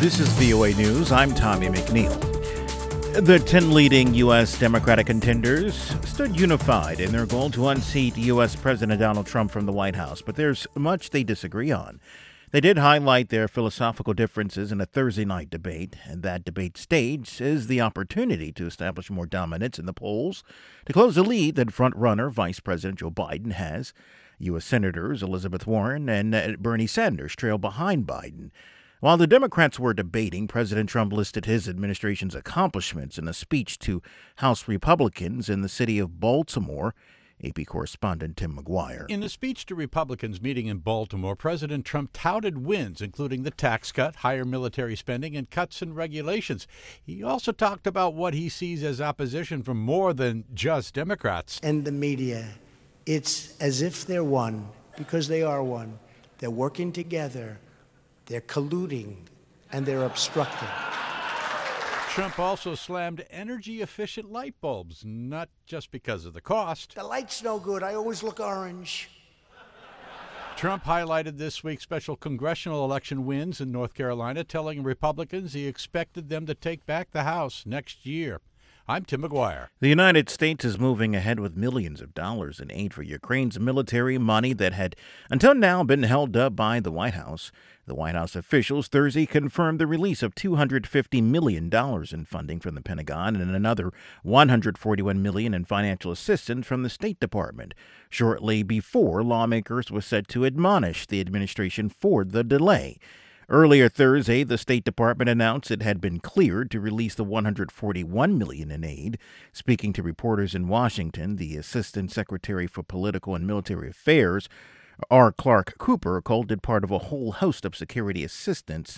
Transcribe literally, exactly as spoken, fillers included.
This is V O A News. I'm Tommy McNeil. The ten leading U S Democratic contenders stood unified in their goal to unseat U S President Donald Trump from the White House, but there's much they disagree on. They did highlight their philosophical differences in a Thursday night debate, and that debate stage is the opportunity to establish more dominance in the polls to close the lead that front-runner Vice President Joe Biden has. U S Senators Elizabeth Warren and Bernie Sanders trail behind Biden. While the Democrats were debating, President Trump listed his administration's accomplishments in a speech to House Republicans in the city of Baltimore. A P correspondent Tim McGuire. In a speech to Republicans meeting in Baltimore, President Trump touted wins, including the tax cut, higher military spending, and cuts in regulations. He also talked about what he sees as opposition from more than just Democrats. And the media, it's as if they're one, because they are one. They're working together. They're colluding, and they're obstructing. Trump also slammed energy-efficient light bulbs, not just because of the cost. The light's no good. I always look orange. Trump highlighted this week's special congressional election wins in North Carolina, telling Republicans he expected them to take back the House next year. I'm Tim McGuire. The United States is moving ahead with millions of dollars in aid for Ukraine's military, money that had until now been held up by the White House. The White House officials Thursday confirmed the release of two hundred fifty million dollars in funding from the Pentagon and another one hundred forty-one million dollars in financial assistance from the State Department, shortly before lawmakers were set to admonish the administration for the delay. Earlier Thursday, the State Department announced it had been cleared to release the one hundred forty-one million dollars in aid. Speaking to reporters in Washington, the Assistant Secretary for Political and Military Affairs, R. Clark Cooper, called it part of a whole host of security assistance